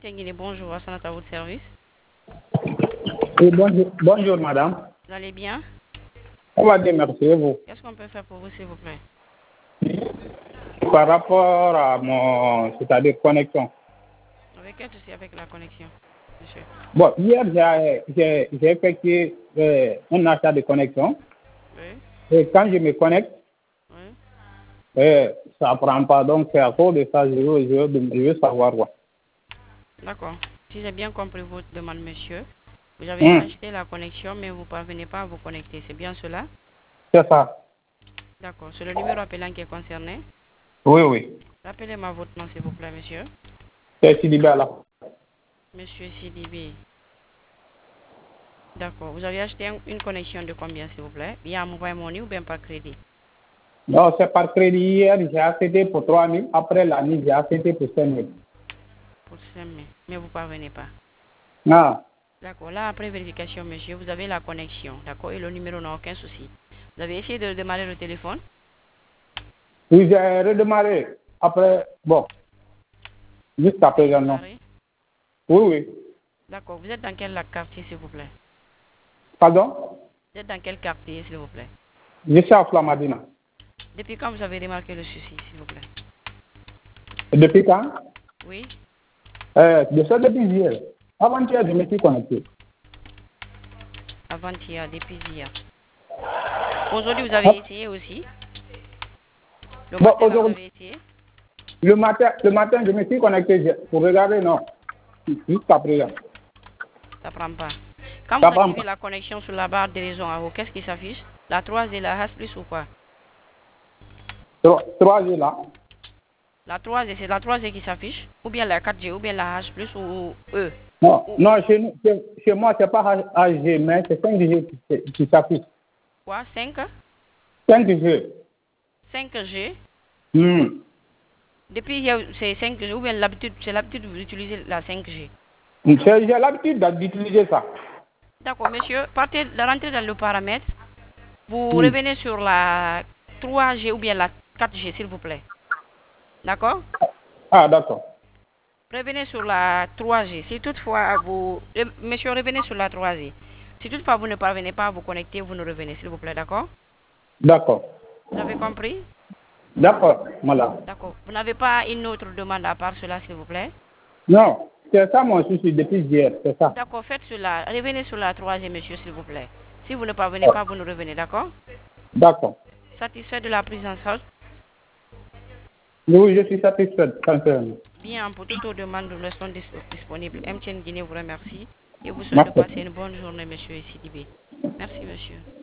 Tenguine, bonjour, Assanat à votre service. Oui, bonjour madame. Vous allez bien? On va dire merci et vous. Qu'est-ce qu'on peut faire pour vous, s'il vous plaît? Par rapport à c'est-à-dire connexion. Avec quel souci avec la connexion, monsieur? Bon, hier j'ai effectué un achat de connexion. Oui. Et quand je me connecte, Oui. ça ne prend pas. Donc c'est à cause de ça, je veux savoir quoi. D'accord. Si j'ai bien compris votre demande, monsieur, vous avez acheté la connexion, mais vous ne parvenez pas à vous connecter. C'est bien cela? C'est ça. D'accord. C'est le numéro appelant qui est concerné? Oui, oui. Rappelez-moi votre nom, s'il vous plaît, monsieur. C'est Sidibé là. Monsieur Sidibé. D'accord. Vous avez acheté une connexion de combien, s'il vous plaît? Bien à Mobile Money ou bien par crédit? Non, c'est par crédit. Hier, j'ai acheté pour 3 000. Après la nuit, j'ai acheté pour 5 000. Pour 5 000. Mais vous ne parvenez pas. Non. D'accord. Là, après vérification, monsieur, vous avez la connexion. D'accord. Et le numéro n'a aucun souci. Vous avez essayé de démarrer le téléphone? Oui, j'ai redémarré. Après, bon, jusqu'à présent, non. Oui, oui. D'accord. Vous êtes dans quel quartier, s'il vous plaît? Pardon? Vous êtes dans quel quartier, s'il vous plaît? Je suis à Flamadina. Depuis quand vous avez remarqué le souci, s'il vous plaît? Depuis quand? Oui. De ça depuis hier. Avant-hier, je me suis connecté. Avant-hier, depuis hier. Aujourd'hui, vous avez essayé aussi? Le matin, vous avez essayé? Le matin, je me suis connecté pour regarder, non. Jusqu'à présent. Ça ne prend pas. Quand vous activez la connexion sur la barre de raison en haut, qu'est-ce qui s'affiche? La 3G, la H+, ou quoi? 3G là. La 3G, c'est la 3G qui s'affiche? Ou bien la 4G, ou bien la H+, ou E? Non, non, chez moi, c'est pas HG, mais c'est 5G qui s'affiche. Quoi? 5? 5G. 5G? Hmm. Depuis hier, c'est 5G, ou bien c'est l'habitude d'utiliser la 5G? J'ai l'habitude d'utiliser ça. D'accord, monsieur, rentrez dans le paramètre. Vous revenez sur la 3G ou bien la 4G, s'il vous plaît. D'accord? Ah, d'accord. Revenez sur la 3G. Si toutefois monsieur, revenez sur la 3G. Si toutefois vous ne parvenez pas à vous connecter, vous nous revenez, s'il vous plaît, d'accord? D'accord. Vous avez compris? D'accord, voilà. D'accord. Vous n'avez pas une autre demande à part cela, s'il vous plaît? Non, c'est ça mon souci depuis hier, c'est ça. D'accord, faites cela. Revenez sur la 3G, monsieur, s'il vous plaît. Si vous ne parvenez pas, vous nous revenez, d'accord? D'accord. Satisfait de la prise en charge? Oui, je suis satisfait, sincèrement. Bien, pour toute demande, nous restons disponibles. MTN Guinée vous remercie et vous souhaite de passer une bonne journée, monsieur Sidibé. Merci, monsieur.